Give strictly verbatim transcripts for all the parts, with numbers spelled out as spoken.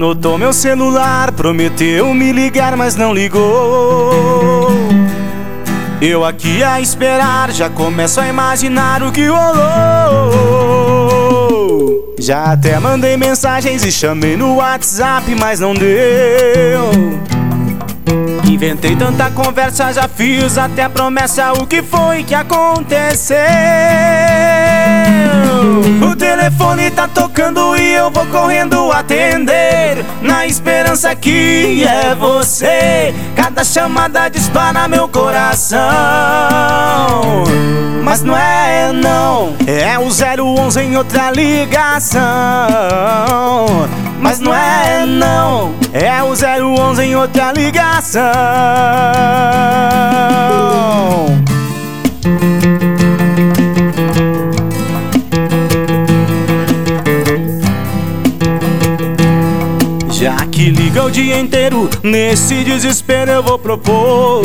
Anotou meu celular, prometeu me ligar, mas não ligou. Eu aqui a esperar, já começo a imaginar o que rolou. Já até mandei mensagens e chamei no WhatsApp, mas não deu. Inventei tanta conversa, já fiz até promessa. O que foi que aconteceu? O telefone tá tocando e eu vou correndo atender, na esperança que é você. Cada chamada dispara meu coração, mas não é não, é o zero onze em outra ligação. Mas não é não, é o zero onze em outra ligação. Já que liga o dia inteiro, nesse desespero eu vou propor.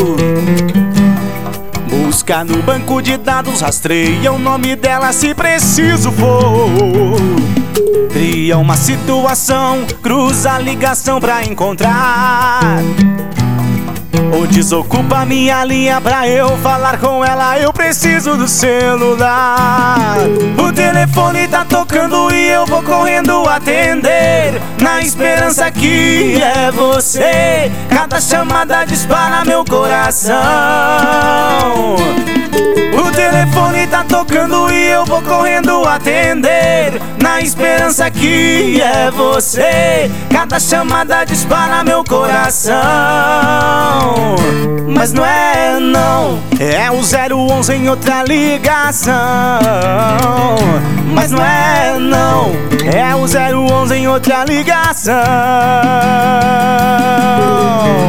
Busca no banco de dados, rastreia o nome dela se preciso for. Cria uma situação, cruza a ligação pra encontrar. Ou desocupa minha linha pra eu falar com ela, eu preciso do celular. O telefone tá tocando e eu vou correndo atender, na esperança que é você. Cada chamada dispara meu coração. O telefone tá tocando e eu vou correndo atender, na esperança que é você. Cada chamada dispara meu coração, mas não é não, é o zero onze em outra ligação. Mas não é não, é o zero onze em outra ligação.